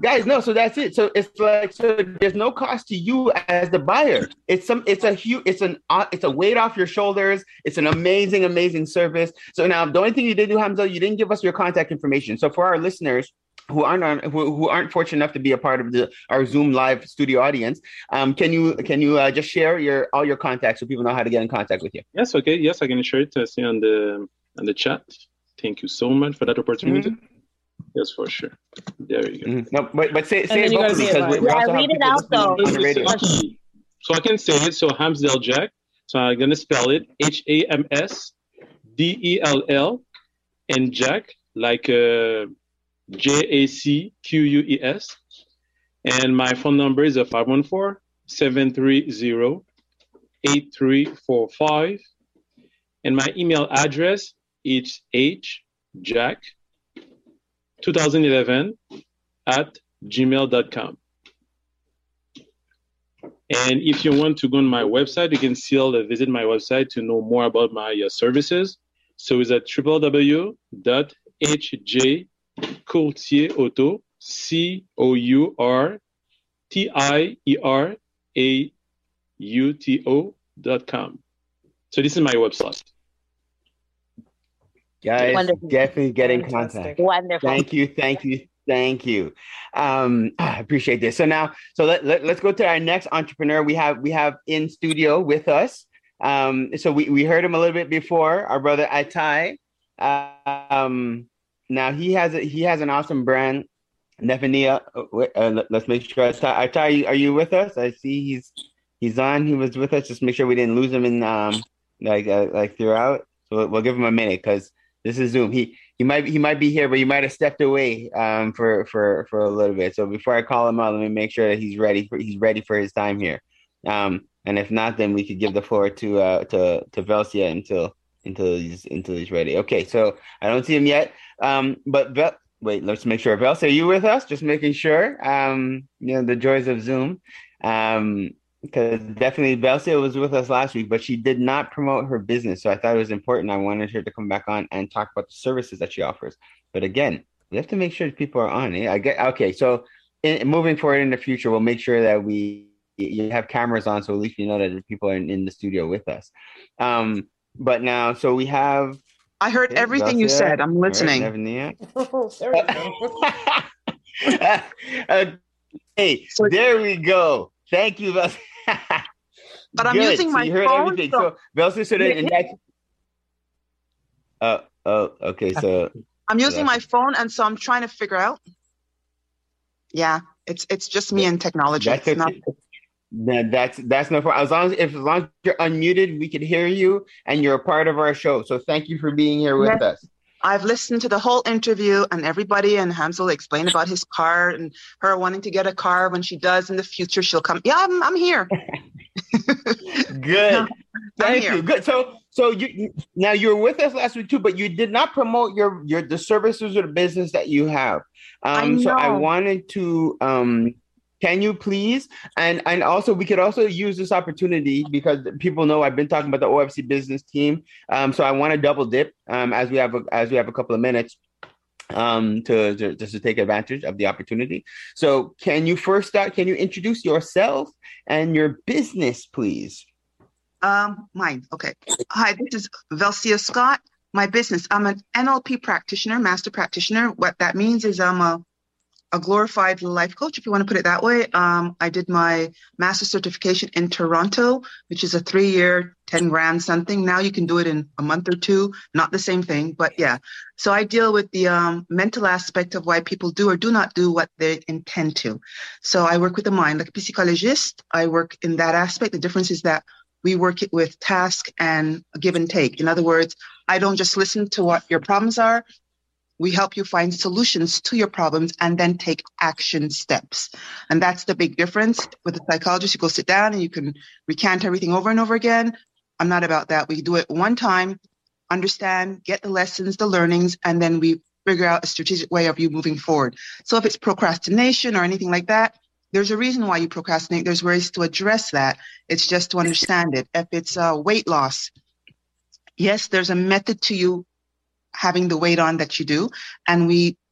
guys, no, so that's it. So it's like, so there's no cost to you as the buyer. It's a weight off your shoulders. It's an amazing service. So now the only thing you did do, Hamza, you didn't give us your contact information. So for our listeners who aren't fortunate enough to be a part of our Zoom live studio audience, can you just share all your contacts so people know how to get in contact with you? Yes, okay. Yes, I can share it. See on the chat. Thank you so much for that opportunity. Mm-hmm. Yes, for sure. There you go. Mm-hmm. No, but say it vocally because we also have people listening on the radio. So I can say it. So Hamsdell Jack. So I'm gonna spell it HAMSDELL and Jack like JACQUES. And my phone number is 514-730-8345. And my email address is hjack2011@gmail.com. And if you want to go on my website, you can still visit my website to know more about my services. So it's at www.hjcourtierauto, COURTIERAUTO.com. So this is my website. Guys, wonderful. Definitely get in contact. Wonderful. Thank you. I appreciate this. So now, let's go to our next entrepreneur we have in studio with us. So we heard him a little bit before, our brother Atai. Now he has an awesome brand, Nefania. Let's make sure. Atai, are you with us? I see he's on. He was with us. Just make sure we didn't lose him in like throughout. So we'll give him a minute because this is Zoom. He might be here, but he might have stepped away for a little bit. So before I call him out, let me make sure that he's ready for his time here. And if not, then we could give the floor to Velsia until he's ready. Okay, so I don't see him yet. But wait, let's make sure. Velsia, are you with us? Just making sure. The joys of Zoom. Because definitely Velsia was with us last week, but she did not promote her business. So I thought it was important. I wanted her to come back on and talk about the services that she offers. But again, we have to make sure people are on. Okay. So moving forward in the future, we'll make sure that you have cameras on, so at least you know that people are in the studio with us. But now, so we have. I heard everything you said. I'm listening. Hey, there we go. Thank you, Velsia. But I'm using my phone. So Velsia said it, and that's. Okay. So I'm using my phone, and so I'm trying to figure out. Yeah, it's just me and technology. That's no problem. As long as you're unmuted, we can hear you, and you're a part of our show. So thank you for being here with us. I've listened to the whole interview and everybody, and Hamza explained about his car and her wanting to get a car. When she does in the future, she'll come. Yeah, I'm here. Good. Thank you. Good. So now you were with us last week too, but you did not promote the services or the business that you have. So I wanted to can you please? And also we could also use this opportunity because people know I've been talking about the OFC business team. So I want to double dip as we have a couple of minutes to take advantage of the opportunity. So can you introduce yourself and your business, please? Mine. Okay. Hi, this is Velsia Scott. My business. I'm an NLP practitioner, master practitioner. What that means is I'm a glorified life coach, if you want to put it that way. I did my master certification in Toronto, which is a 3-year, 10 grand something. Now you can do it in a month or two. Not the same thing, but yeah. So I deal with the mental aspect of why people do or do not do what they intend to. So I work with the mind, like a psychologist. I work in that aspect. The difference is that we work it with task and give and take. In other words, I don't just listen to what your problems are. We help you find solutions to your problems and then take action steps. And that's the big difference. With a psychologist, you go sit down and you can recant everything over and over again. I'm not about that. We do it one time, understand, get the lessons, the learnings, and then we figure out a strategic way of you moving forward. So if it's procrastination or anything like that, there's a reason why you procrastinate. There's ways to address that. It's just to understand it. If it's weight loss, yes, there's a method to you having the weight on that you do, and we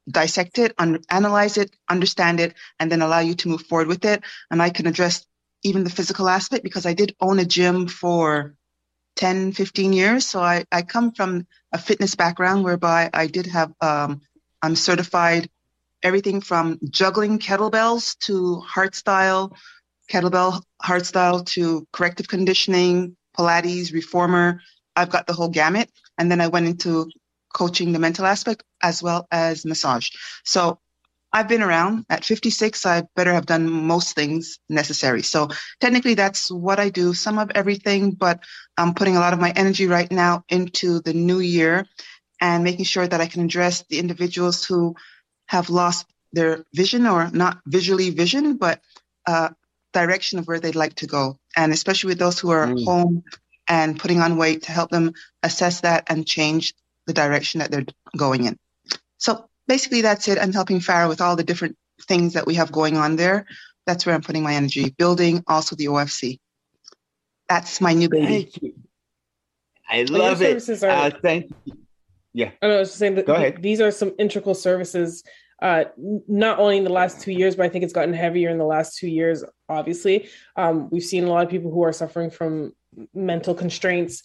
dissect it, analyze it, understand it, and then allow you to move forward with it. And I can address even the physical aspect because I did own a gym for 10, 15 years. So I come from a fitness background whereby I did have, I'm certified everything from juggling kettlebells to kettlebell hard style to corrective conditioning, Pilates, reformer. I've got the whole gamut. And then I went into coaching the mental aspect as well as massage. So I've been around. At 56, I better have done most things necessary. So technically that's what I do, some of everything, but I'm putting a lot of my energy right now into the new year and making sure that I can address the individuals who have lost their vision, or not visually vision, but direction of where they'd like to go. And especially with those who are home and putting on weight, to help them assess that and change the direction that they're going in. So basically that's it. I'm helping Farah with all the different things that we have going on there. That's where I'm putting my energy, building also the OFC. That's my new baby. Thank you. I love it. Thank you. Yeah. I was just saying that Go ahead. These are some integral services, not only in the last 2 years, but I think it's gotten heavier in the last 2 years, obviously. We've seen a lot of people who are suffering from mental constraints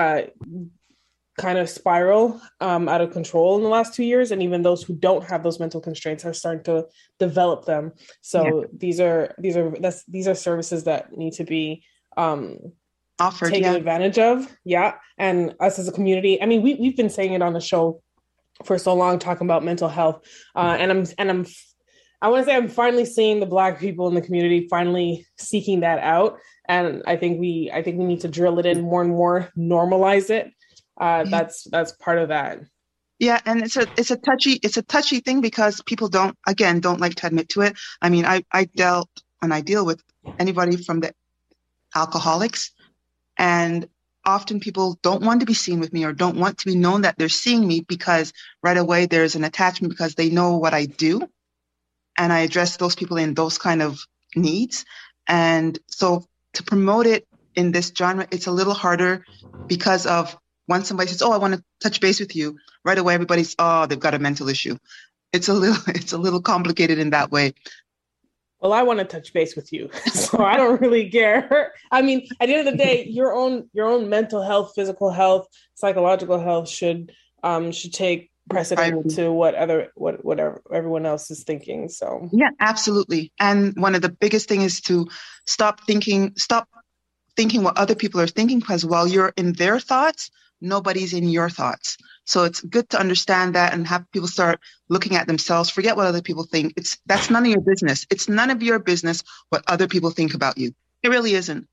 kind of spiral out of control in the last 2 years. And even those who don't have those mental constraints are starting to develop them. So these are services that need to be offered, taken advantage of. Yeah. And us as a community, I mean, we've been saying it on the show for so long, talking about mental health. I want to say I'm finally seeing the Black people in the community finally seeking that out. And I think we need to drill it in more and more, normalize it. That's part of that. Yeah, and it's a touchy thing because people don't like to admit to it. I mean, I deal with anybody from the alcoholics, and often people don't want to be seen with me or don't want to be known that they're seeing me because right away there's an attachment because they know what I do, and I address those people in those kind of needs. And so to promote it in this genre, it's a little harder because of once somebody says, "Oh, I want to touch base with you," right away everybody's, "Oh, they've got a mental issue." It's a little complicated in that way. Well, I want to touch base with you, so I don't really care. I mean, at the end of the day, your own mental health, physical health, psychological health should take precedent to whatever everyone else is thinking. So yeah, absolutely. And one of the biggest things is to stop thinking what other people are thinking, because while you're in their thoughts, nobody's in your thoughts. So it's good to understand that and have people start looking at themselves. Forget what other people think. That's none of your business. It's none of your business what other people think about you. It really isn't.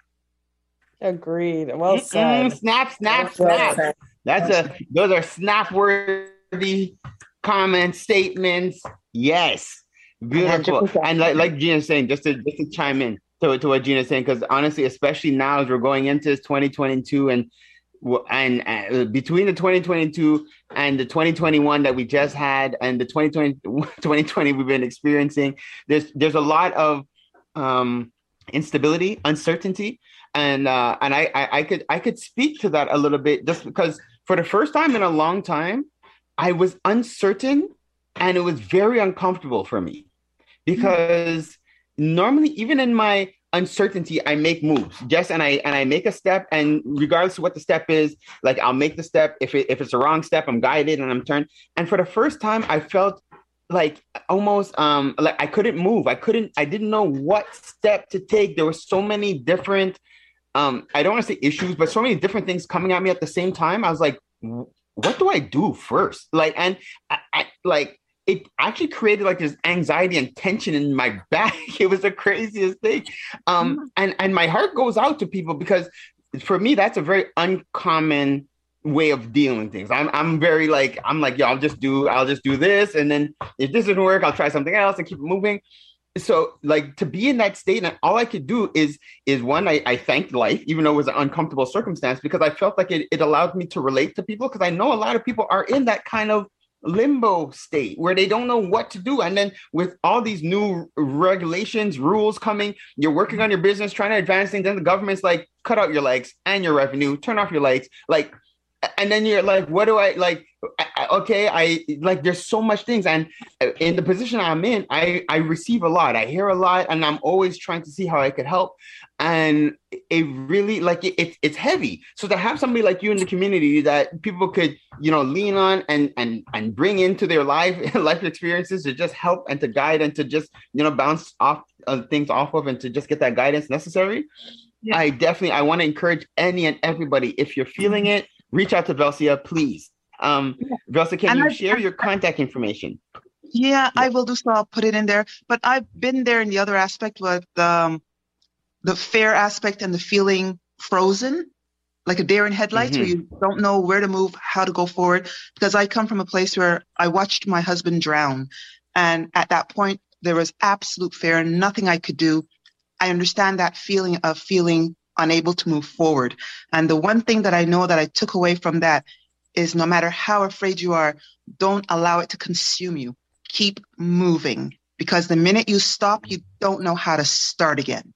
Agreed. Well said. Snap. Those are snap-worthy comments, statements. Yes. Beautiful. 100%. And like Gina's saying, just to chime in to what Gina's saying, because honestly, especially now as we're going into 2022 and between the 2022 and the 2021 that we just had and the 2020 we've been experiencing, there's a lot of instability, uncertainty, and I could speak to that a little bit, just because for the first time in a long time I was uncertain, and it was very uncomfortable for me, because normally even in my uncertainty I make moves, and I make a step, and regardless of what the step is, like I'll make the step. If it's a wrong step, I'm guided and I'm turned. And for the first time I felt like almost like I couldn't move. I didn't know what step to take. There were so many different I don't want to say issues, but so many different things coming at me at the same time. I was like, what do I do first? It actually created like this anxiety and tension in my back. It was the craziest thing. And my heart goes out to people, because for me, that's a very uncommon way of dealing with things. I'm very like, yo, I'll just do this. And then if this doesn't work, I'll try something else and keep it moving. So like to be in that state, and all I could do is one, I thanked life, even though it was an uncomfortable circumstance, because I felt like it allowed me to relate to people, because I know a lot of people are in that kind of limbo state where they don't know what to do. And then with all these new regulations, rules coming, you're working on your business, trying to advance things, then the government's like, cut out your legs and your revenue, turn off your lights, like, and then you're like, what do I like? okay, I like, there's so much things. And in the position I'm in, I receive a lot. I hear a lot, and I'm always trying to see how I could help. And it really, like, it's heavy. So to have somebody like you in the community that people could, lean on and bring into their life experiences to just help and to guide and to just, bounce off things off of, and to just get that guidance necessary. Yeah. I want to encourage any and everybody, if you're feeling it, reach out to Velsia, please. Velsia, can you share your contact information? Yeah, I will do so. I'll put it in there. But I've been there in the other aspect with the fear aspect and the feeling frozen, like a deer in headlights, where you don't know where to move, how to go forward. Because I come from a place where I watched my husband drown. And at that point, there was absolute fear and nothing I could do. I understand that feeling of feeling unable to move forward. And the one thing that I know that I took away from that is, no matter how afraid you are, don't allow it to consume you. Keep moving, because the minute you stop, you don't know how to start again.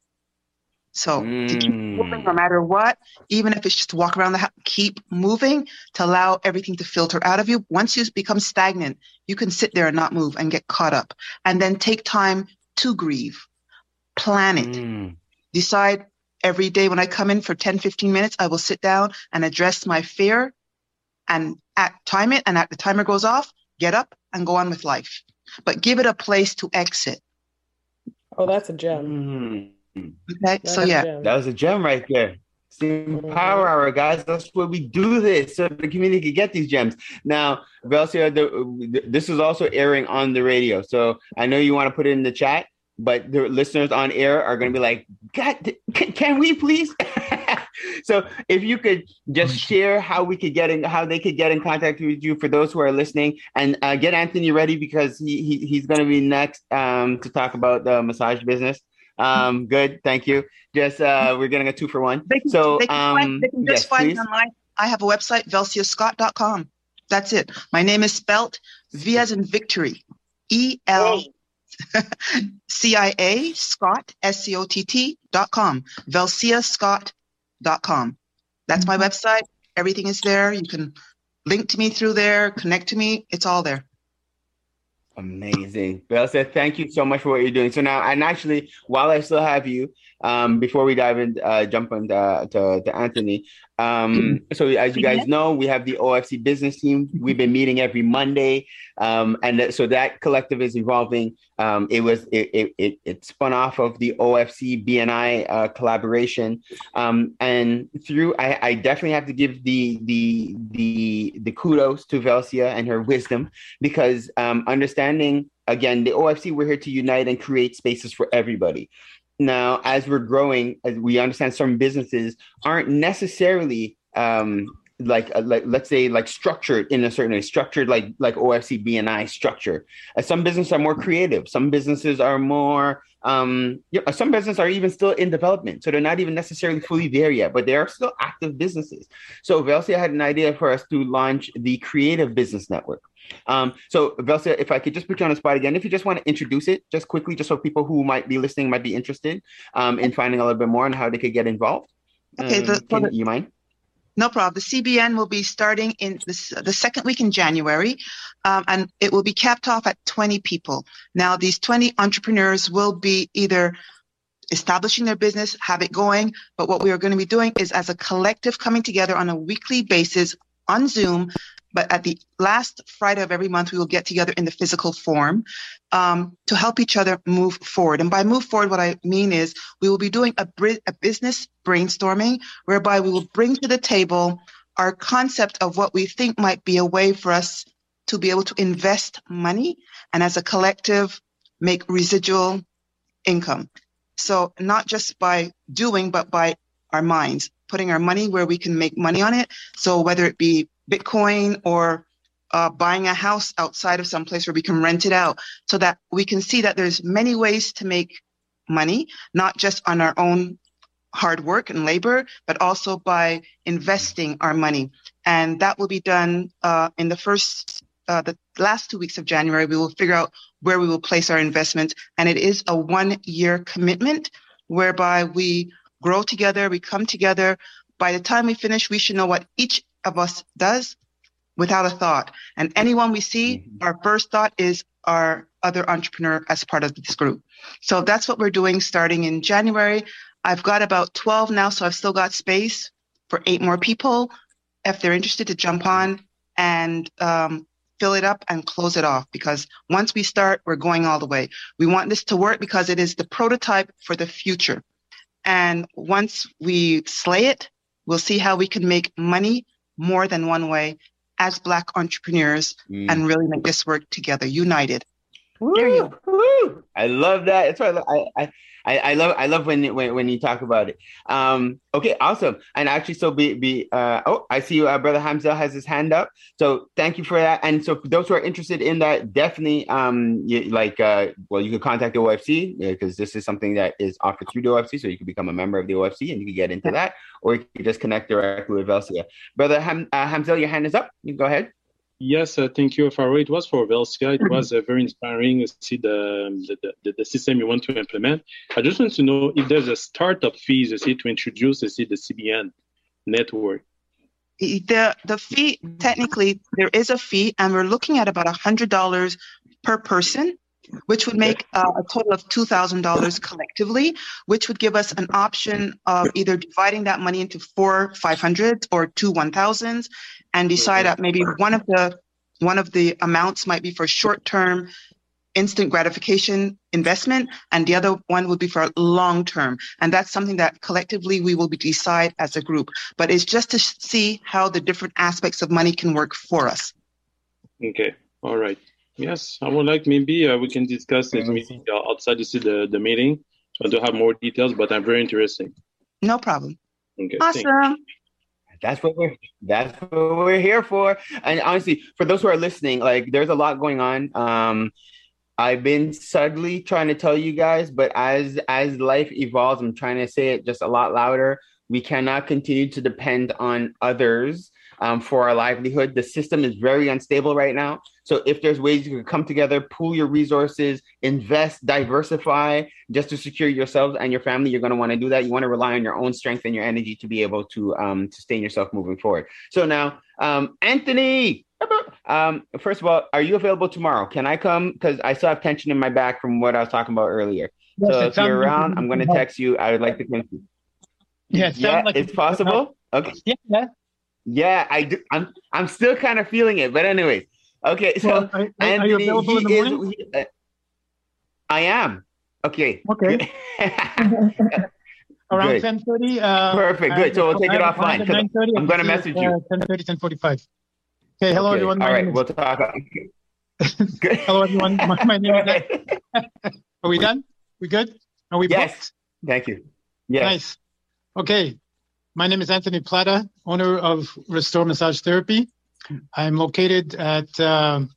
So to keep moving no matter what, even if it's just to walk around the house, keep moving to allow everything to filter out of you. Once you become stagnant, you can sit there and not move and get caught up. And then take time to grieve. Plan it. Decide every day when I come in for 10, 15 minutes, I will sit down and address my fear and time it. And at the timer goes off, get up and go on with life. But give it a place to exit. Oh, that's a gem. Okay, so yeah. That was a gem right there. Power Hour, guys. That's where we do this, so the community can get these gems. Now, Velsia, this is also airing on the radio. So I know you want to put it in the chat, but the listeners on air are going to be like, God, can we please? So if you could just share how they could get in contact with you for those who are listening, and get Anthony ready, because he's going to be next to talk about the massage business. Good, thank you. Just we're getting a 2-for-1. They can just find me online. I have a website, velsiascott.com. That's it. My name is spelt V as in victory, ELCIA Scott SCOTT.com. velsiascott.com. That's my website. Everything is there. You can link to me through there, connect to me. It's all there. Amazing. Velsia, thank you so much for what you're doing. So now, and actually, while I still have you, before we jump to Anthony, so as you guys know, we have the OFC business team. We've been meeting every Monday, and so that collective is evolving. It spun off of the OFC BNI collaboration, and through I definitely have to give the kudos to Velsia and her wisdom, because understanding, again, the OFC, we're here to unite and create spaces for everybody. Now, as we're growing, as we understand, some businesses aren't necessarily like let's say like structured in a certain way, structured like OFC BNI structure. Some businesses are more creative. Some businesses are more some businesses are even still in development, so they're not even necessarily fully there yet, but they are still active businesses. So Velsia had an idea for us to launch the Creative Business Network. So Velsia, if I could just put you on the spot again, if you just want to introduce it just quickly, just so people who might be listening might be interested in finding a little bit more on how they could get involved. Okay, you mind? No problem. The CBN will be starting in the second week in January, and it will be capped off at 20 people. Now, these 20 entrepreneurs will be either establishing their business, have it going, but what we are going to be doing is, as a collective, coming together on a weekly basis on Zoom. But at the last Friday of every month, we will get together in the physical form to help each other move forward. And by move forward, what I mean is we will be doing a business brainstorming, whereby we will bring to the table our concept of what we think might be a way for us to be able to invest money and, as a collective, make residual income. So not just by doing, but by our minds, putting our money where we can make money on it. So whether it be Bitcoin or buying a house outside of some place where we can rent it out, so that we can see that there's many ways to make money, not just on our own hard work and labor, but also by investing our money. And that will be done in the last 2 weeks of January. We will figure out where we will place our investment. And it is a 1-year commitment whereby we grow together, we come together. By the time we finish, we should know what each of us does, without a thought. And anyone we see, our first thought is our other entrepreneur as part of this group. So that's what we're doing starting in January. I've got about 12 now, so I've still got space for 8 more people if they're interested to jump on and fill it up and close it off, because once we start, we're going all the way. We want this to work because it is the prototype for the future. And once we slay it, we'll see how we can make money more than one way as Black entrepreneurs and really make this work together, united. Woo, woo. I love that. That's why I love when you talk about it. Okay, awesome. And actually, so I see Brother Hamzel has his hand up. So thank you for that. And so for those who are interested in that, definitely you can contact the OFC because this is something that is offered through the OFC. So you can become a member of the OFC and you can get into that, or you can just connect directly with Velsia. Brother Hamzel, your hand is up. You go ahead. Yes, thank you, Faro. It was for Velsia. It was very inspiring to see the system you want to implement. I just want to know if there's a startup fees to introduce the CBN network. The fee, technically, there is a fee, and we're looking at about $100 per person, which would make a total of $2,000 collectively, which would give us an option of either dividing that money into 4 500s or 2 1,000s, and decide that maybe one of the amounts might be for short-term instant gratification investment, and the other one would be for long-term. And that's something that collectively we will decide as a group. But it's just to see how the different aspects of money can work for us. Okay. All right. Yes, I would like maybe we can discuss it maybe outside the meeting. So I don't have more details, but I'm very interested. No problem. Okay. Awesome. That's what we're here for. And honestly, for those who are listening, like there's a lot going on. I've been subtly trying to tell you guys, but as life evolves, I'm trying to say it just a lot louder. We cannot continue to depend on others for our livelihood. The system is very unstable right now. So if there's ways you can come together, pool your resources, invest, diversify, just to secure yourselves and your family, you're going to want to do that. You want to rely on your own strength and your energy to be able to sustain yourself moving forward. So now, Anthony, first of all, are you available tomorrow? Can I come? Because I still have tension in my back from what I was talking about earlier. Yes, so if you're around, I'm going to text you. I would like to come. Yeah, like it's possible. Okay. Yeah, I do. I'm still kind of feeling it, but anyways. Okay, so well, are you available in the morning? I am. Okay. Okay. Around 10:30. Perfect. Good. So we'll take it offline. I'm going to message you. 10:30, 10:45. Okay. Hello, everyone. All right. We'll talk. Good. Hello, everyone. My name is. Are we done? We good? Are we booked? Yes. Thank you. Yes. Nice. Okay. My name is Anthony Plata, owner of Restore Massage Therapy. I'm located at on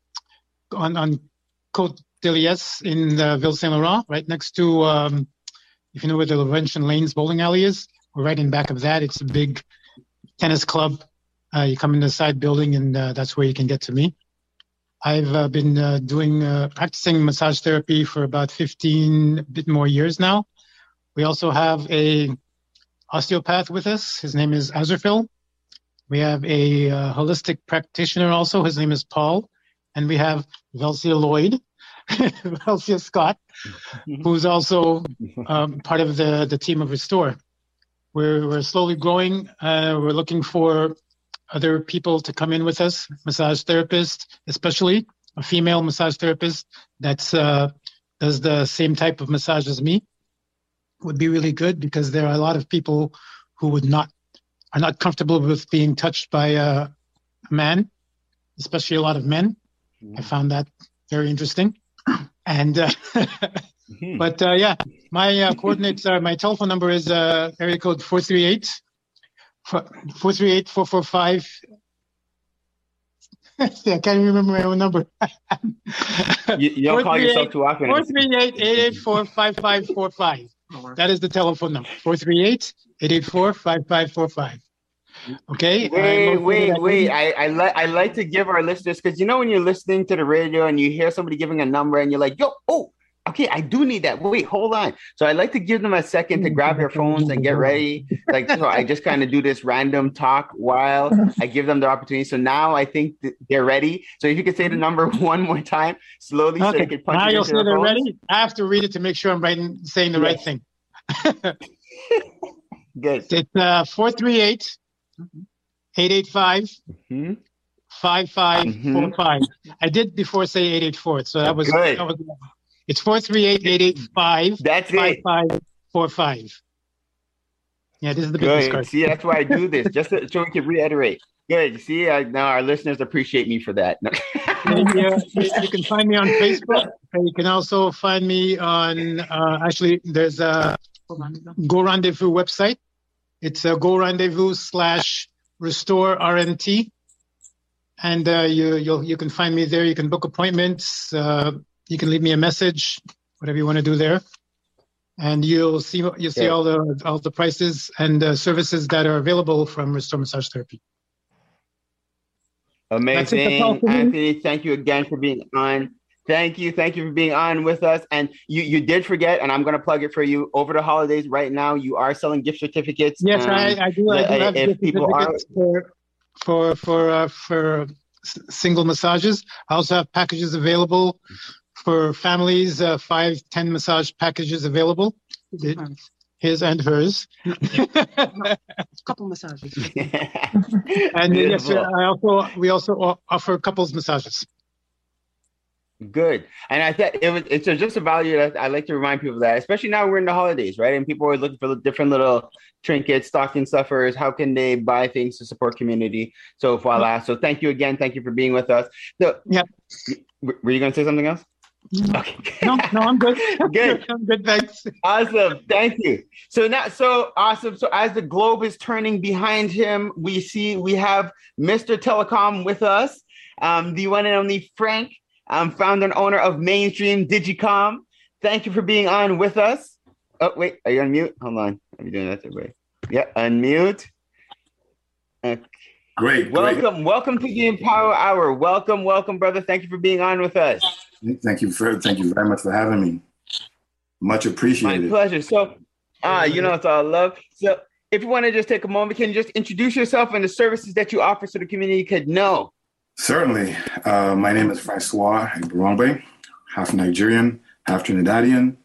Côte de Liesse in Ville Saint Laurent, right next to, if you know where the Laurentian Lanes bowling alley is, we're right in back of that. It's a big tennis club. You come in the side building, and that's where you can get to me. I've been practicing massage therapy for about 15 bit more years now. We also have a osteopath with us. His name is Azurfil. We have a holistic practitioner also. His name is Paul. And we have Velsia Lloyd, Velsia Scott, who's also part of the team of Restore. We're slowly growing. We're looking for other people to come in with us, massage therapists, especially a female massage therapist that's does the same type of massage as me. Would be really good because there are a lot of people who are not comfortable with being touched by a man, especially a lot of men. I found that very interesting. And but yeah, my coordinates are, my telephone number is area code 438-445. I can't remember my own number. You don't call yourself too often. 438-884-5545. That is the telephone number, 438-884-5545. Okay. Wait. I like to give our listeners, because you know when you're listening to the radio and you hear somebody giving a number and you're like, Okay, I do need that. Wait, hold on. So I'd like to give them a second to grab their phones and get ready. Like, so I just kind of do this random talk while I give them the opportunity. So now I think they're ready. So if you could say the number one more time slowly, so they can punch now it you'll into say their they're phones. ready. I have to read it to make sure I'm saying the right thing. Good. It's 438 885 5545. I did before say 884, so that was good. It's 438-885. That's it. 5545. Yeah, this is the business card. See, that's why I do this, just so we can reiterate. Good. See, now our listeners appreciate me for that. You can find me on Facebook. You can also find me on, actually, there's a Go Rendezvous website. It's a Go Rendezvous /Restore RNT. And you can find me there. You can book appointments. You can leave me a message, whatever you want to do there, and you'll see all the prices and services that are available from Restore Massage Therapy. Amazing, Anthony. Thank you again for being on. Thank you for being on with us. And you did forget, and I'm going to plug it for you. Over the holidays, right now, you are selling gift certificates. Yes, I do. I do have gift certificates for single massages. I also have packages available for families, 5-10 massage packages available. His and hers. Couple massages. And yes, we also offer couples massages. Good. And I thought it's just a value that I like to remind people of that, especially now we're in the holidays, right? And people are looking for different little trinkets, stocking stuffers. How can they buy things to support community? So voila. So thank you again. Thank you for being with us. So, yeah. Were you going to say something else? Okay. No, I'm good. Good. I'm good. Thanks. Awesome. Thank you. So awesome. So as the globe is turning behind him, we have Mr. Telecom with us, the one and only Frank, founder and owner of Mainstream Digicom. Thank you for being on with us. Oh, wait, are you on mute? Hold on. Are you doing that way? Yeah, unmute. Okay. Great. Welcome to the Empower Hour. Welcome, brother. Thank you for being on with us. Thank you very much for having me. Much appreciated. My pleasure. So, it's all love. So, if you want to just take a moment, can you just introduce yourself and the services that you offer so the community could know? Certainly. My name is Francois Igborongbe, half Nigerian, half Trinidadian.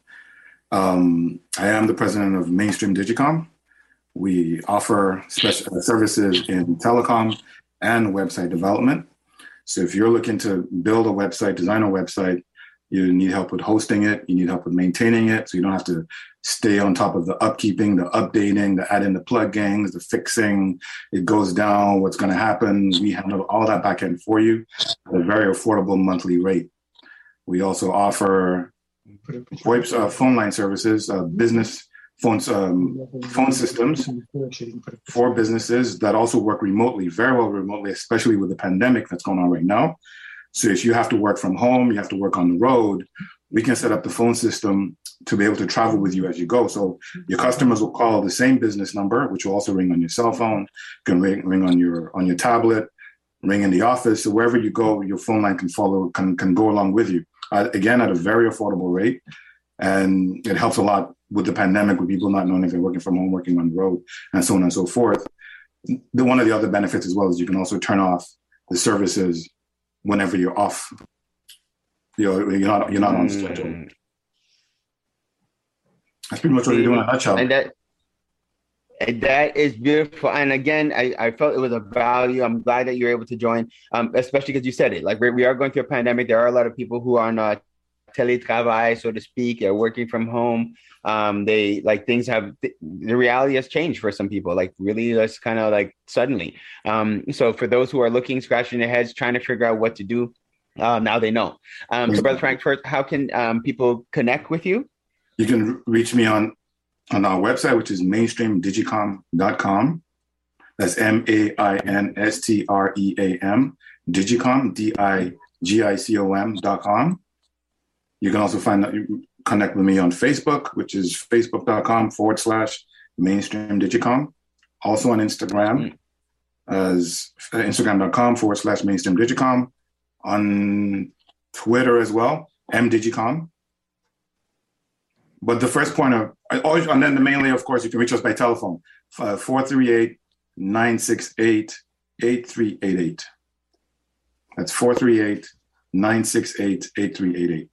I am the president of Mainstream Digicom. We offer special services in telecom and website development. So if you're looking to build a website, design a website, you need help with hosting it, you need help with maintaining it, so you don't have to stay on top of the upkeeping, the updating, the adding the plugins, the fixing, it goes down, what's going to happen. We handle all that back end for you at a very affordable monthly rate. We also offer phone line services, business phone systems for businesses that also work remotely, very well remotely, especially with the pandemic that's going on right now. So if you have to work from home, you have to work on the road, we can set up the phone system to be able to travel with you as you go. So your customers will call the same business number, which will also ring on your cell phone, can ring on your tablet, ring in the office. So wherever you go, your phone line can go along with you. Again, at a very affordable rate. And it helps a lot with the pandemic, with people not knowing if they're working from home, working on the road, and so on and so forth. One of the other benefits as well is you can also turn off the services whenever you're off. You're not on schedule. That's pretty much what you're doing in a nutshell. And that is beautiful. And again, I felt it was a value. I'm glad that you're able to join, especially because you said it. Like we are going through a pandemic. There are a lot of people who are on teletravail, so to speak, working from home. The reality has changed for some people, like really just kind of like suddenly. So for those who are looking, scratching their heads, trying to figure out what to do, now they know. So Brother Frank, first, how can people connect with you? You can reach me on our website, which is mainstreamdigicom.com. That's MAINSTREAM, Digicom, DIGICOM.com. You can also connect with me on Facebook, which is facebook.com/Mainstream Digicom. Also on Instagram as Instagram.com/Mainstream Digicom. On Twitter as well, MDigicom. But the first point of, and then the mainly, of course, you can reach us by telephone, 438-968-8388. That's 438-968-8388.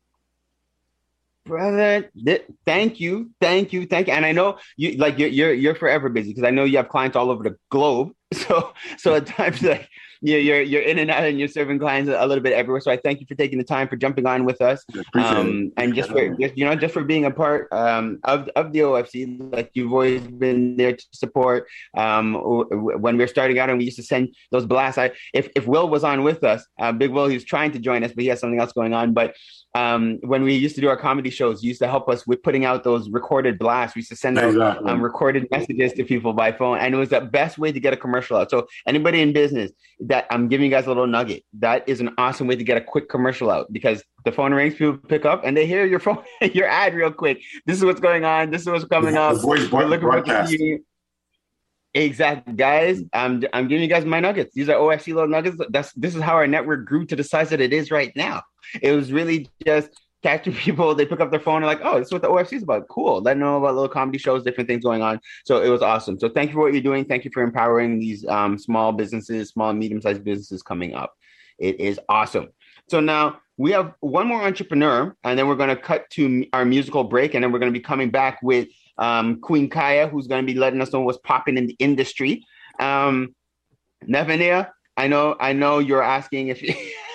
Brother, thank you. And I know you're forever busy because I know you have clients all over the globe. So at times like you're in and out and you're serving clients a little bit everywhere. So I thank you for taking the time for jumping on with us, and just for being a part of the OFC. Like you've always been there to support. When we were starting out and we used to send those blasts. If Will was on with us, Big Will, he's trying to join us, but he has something else going on. But when we used to do our comedy shows, you used to help us with putting out those recorded blasts. We used to send out recorded messages to people by phone, and it was the best way to get a commercial out. So anybody in business, that I'm giving you guys a little nugget. That is an awesome way to get a quick commercial out, because the phone rings, people pick up, and they hear your phone, your ad real quick. This is what's going on. This is what's coming up. The voice broadcast. Exactly, guys. I'm giving you guys my nuggets. These are OFC little nuggets. This is how our network grew to the size that it is right now. It was really just catching people. They pick up their phone and like, oh, this is what the OFC is about. Cool. Let them know about little comedy shows, different things going on. So it was awesome. So thank you for what you're doing. Thank you for empowering these small businesses, small and medium-sized businesses coming up. It is awesome. So now we have one more entrepreneur, and then we're going to cut to our musical break, and then we're going to be coming back with Queen Kaya, who's going to be letting us know what's popping in the industry. Nevenia, I know you're asking if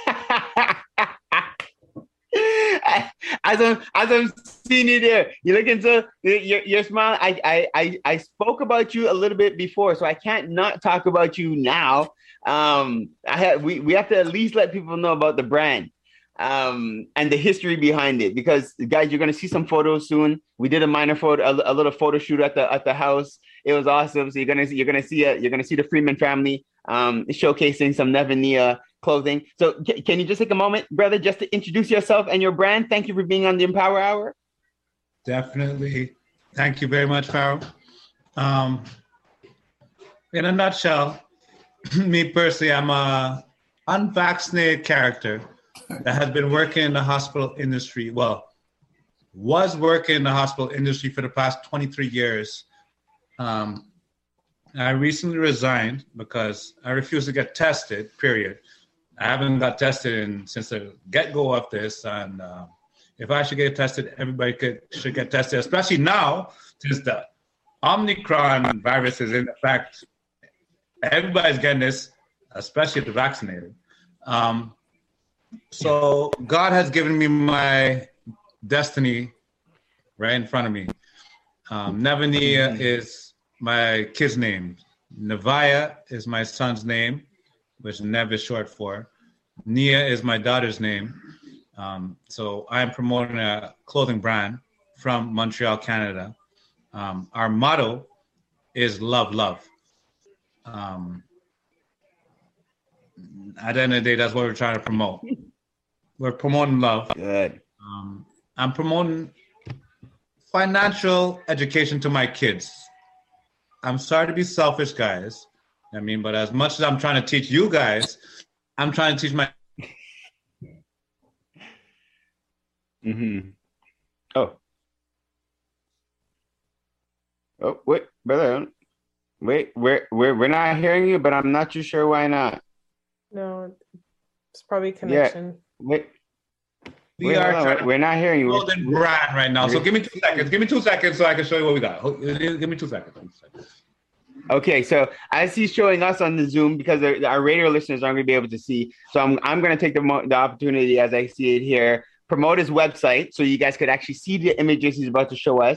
as I'm seeing you there, you look into your smile. I spoke about you a little bit before, so I can't not talk about you now. We have to at least let people know about the brand and the history behind it, because guys, you're going to see some photos soon. We did a minor photo, a little photo shoot at the house. It was awesome. So you're gonna see the Freeman family showcasing some Nevenia clothing. So can you just take a moment, brother, just to introduce yourself and your brand? Thank you for being on the Empower Hour. Definitely. Thank you very much, Farrell. In a nutshell, me personally, I'm a unvaccinated character that has been working in the hospital industry. Well, was working in the hospital industry for the past 23 years. I recently resigned because I refused to get tested, period. I haven't got tested since the get-go of this. And if I should get tested, everybody should get tested, especially now, since the Omicron virus is in effect. Everybody's getting this, especially the vaccinated. So God has given me my destiny right in front of me. Nevenia is my kid's name. Nevaya is my son's name, which Nev is short for. Nia is my daughter's name. So I'm promoting a clothing brand from Montreal, Canada. Our motto is love, love. At the end of the day, that's what we're trying to promote. We're promoting love. Good. I'm promoting financial education to my kids. I'm sorry to be selfish, guys. But as much as I'm trying to teach you guys, I'm trying to teach my... Mm-hmm. Oh, wait, brother. Wait, we're not hearing you, but I'm not too sure why not. No, it's probably connection. Yeah. We're not hearing you. Golden brand right now. So give me 2 seconds. Give me 2 seconds so I can show you what we got. Give me 2 seconds. Okay, so as he's showing us on the Zoom, because our radio listeners aren't going to be able to see, so I'm going to take the opportunity as I see it here, promote his website so you guys could actually see the images he's about to show us.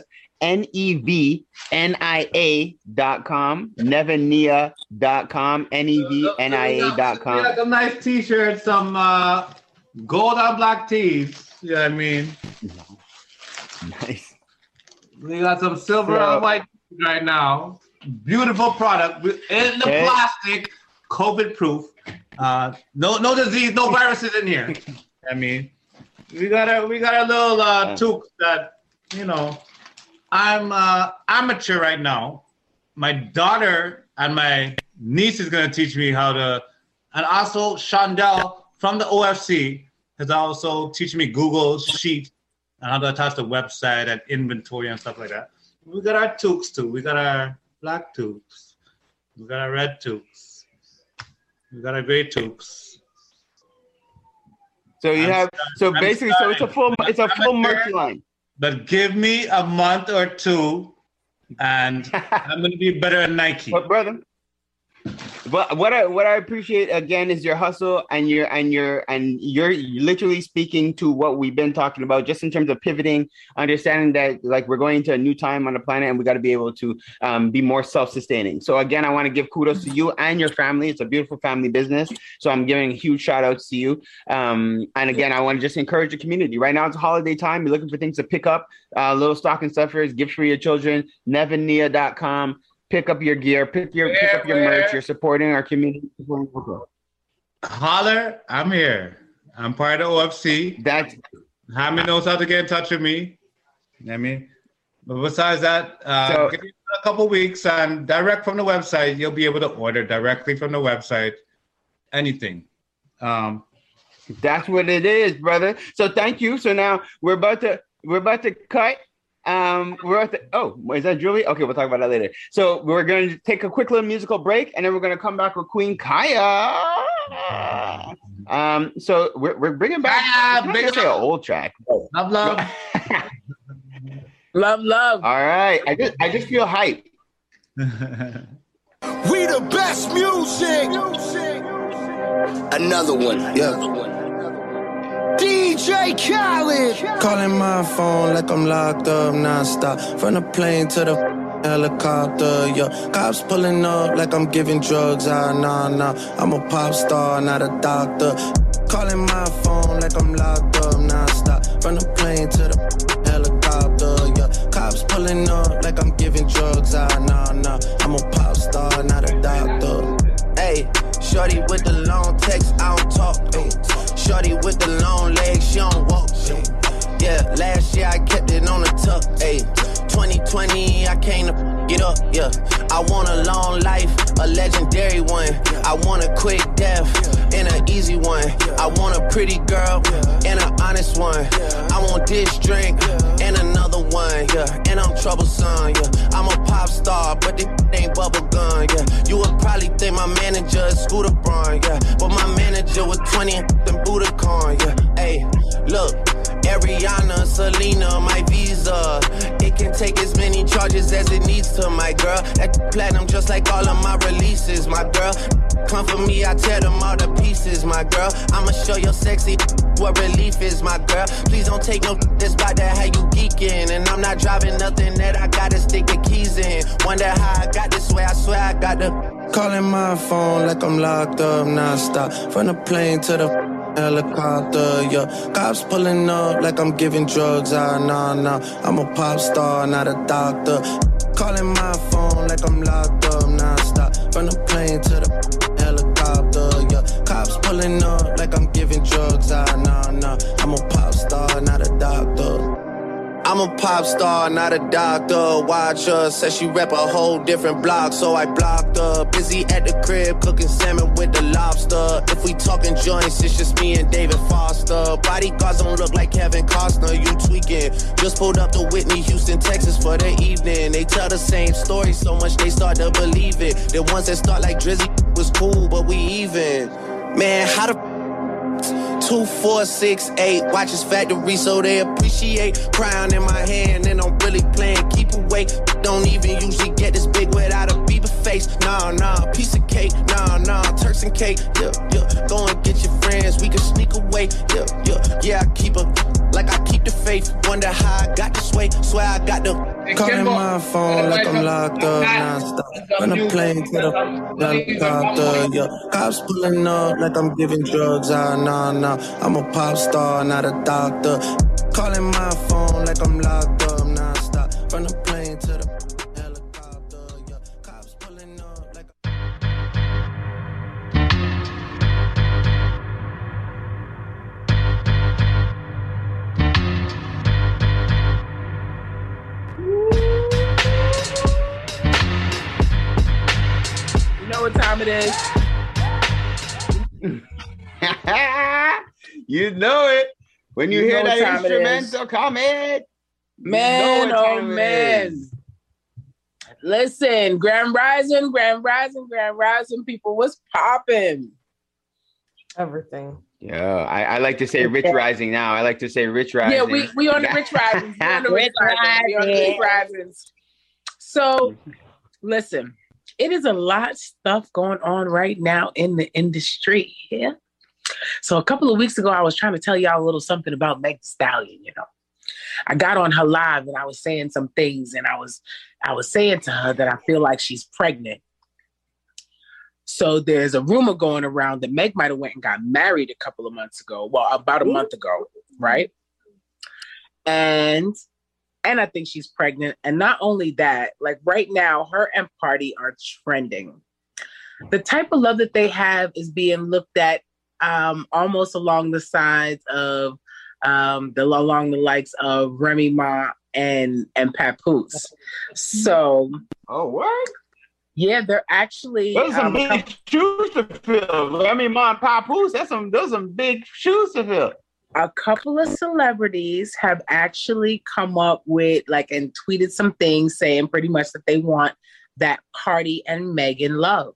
NEVNIA.com, Nevenia.com, NEVNIA.com. We got some nice t-shirts, some gold on black tees. You know what I mean? Nice. We got some silver on white right now. Beautiful product in the plastic, COVID-proof. No disease, no viruses in here. We got a little toque that, I'm amateur right now. My daughter and my niece is going to teach me how to, and also Chandel from the OFC has also teach me Google Sheet and how to attach the website and inventory and stuff like that. We got our toques too. We got our black toques. We got our red toques. We got our gray toques. So you have basically it's a full merch line. But give me a month or two, and I'm going to be better at Nike. But brother, but what I appreciate again is your hustle, and you're literally speaking to what we've been talking about, just in terms of pivoting, understanding that like we're going to a new time on the planet, and we got to be able to be more self-sustaining. So again, I want to give kudos to you and your family. It's a beautiful family business. So I'm giving huge shout outs to you. And again, I want to just encourage the community. Right now it's holiday time. You're looking for things to pick up, little stocking stuffers, gifts for your children. Nevennia.com. Pick up your gear, pick up your merch. You're supporting our community. Holler, I'm here. I'm part of OFC. Hammy knows how to get in touch with me. You know what I mean? But besides that, give me a couple weeks and direct from the website, you'll be able to order directly from the website. Anything. That's what it is, brother. So thank you. So now we're about to cut. We're at is that Julie? Okay, we'll talk about that later. So we're going to take a quick little musical break, and then we're going to come back with Queen Kaya. So we're bringing back I'm gonna say an old track. Love. Love. All right, I just feel hype. We the best music. Another one, yeah. DJ Khaled. Calling my phone like I'm locked up nonstop. From the plane to the helicopter, yeah. Cops pulling up like I'm giving drugs. Nah. I'm a pop star, not a doctor. Calling my phone like I'm locked up nonstop. From the plane to the helicopter, yeah. Cops pulling up like I'm giving drugs. Nah. I'm a pop star, not a doctor. Hey, shorty with the long text, I don't talk. Ay. Shorty with the long legs, she don't walk. Yeah, last year I kept it on the tuck. Ayy, 2020 I came to get up. Yeah, I want a long life, a legendary one. I want a quick death and an easy one. I want a pretty girl and an honest one. I want this drink and another one. Yeah, and I'm troublesome. Yeah, I'm a pop star, but this ain't bubble gum. Yeah, you would probably think my manager is Scooter Braun. Yeah, but my manager was 20 and Budokan. Yeah, hey, look. Ariana, Selena, my visa. It can take as many charges as it needs to, my girl. That platinum just like all of my releases, my girl. Come for me, I tear them all to pieces, my girl. I'ma show your sexy what relief is, my girl. Please don't take no that's about that how you geeking. And I'm not driving nothing that I gotta stick the keys in. Wonder how I got this way, I swear I got the calling my phone like I'm locked up nonstop. From the plane to the helicopter, yeah. Cops pulling up like I'm giving drugs. Nah. I'm a pop star, not a doctor. Calling my phone like I'm locked up nonstop. From the plane to the helicopter, yeah. Cops pulling up like I'm giving drugs. Nah. I'm a pop star, not a doctor. I'm a pop star, not a doctor. Watch her, said she rep a whole different block, so I blocked her. Busy at the crib, cooking salmon with the lobster. If we talking joints, it's just me and David Foster. Bodyguards don't look like Kevin Costner, you tweaking. Just pulled up to Whitney, Houston, Texas for the evening. They tell the same story so much they start to believe it. The ones that start like Drizzy was cool, but we even. Man, how the 2468 watches factory so they appreciate. Crown in my hand and I'm really playing keep away. Don't even usually get this big without a Bieber face. Nah, piece of cake. Nah, Turks and cake. Yeah. Go and get your friends, we can sneak away. Yeah, I keep a like I keep the faith. Wonder how I got this way. Swear I got the calling my phone like I'm locked up nonstop. From the plane to the helicopter, yeah. Cops pulling up like I'm giving drugs. Nah. I'm a pop star, not a doctor. Calling my phone like I'm locked up nonstop. From the plane to the helicopter, yeah. Cops pulling up like. You know what time it is. You know it. When you hear that instrumental coming, man, oh man. Listen, Grand Rising, people, what's popping? Everything. Yeah, I like to say Rich Rising now. I like to say Rich Rising. Yeah, we on the Rich Risings. We on the Rich Risings. So, listen, it is a lot of stuff going on right now in the industry here. So a couple of weeks ago, I was trying to tell y'all a little something about Meg Thee Stallion, you know. I got on her live and I was saying some things, and I was saying to her that I feel like she's pregnant. So there's a rumor going around that Meg might have went and got married a couple of months ago. Well, about a month ago, right? And I think she's pregnant. And not only that, like right now, her and Party are trending. The type of love that they have is being looked at almost along the sides of along the likes of Remy Ma and Papoose. So, oh, what? Yeah, they're actually those are some big shoes to fill. Remy Ma and Papoose, those are some big shoes to fill. A couple of celebrities have actually come up with and tweeted some things saying pretty much that they want that Cardi and Megan love.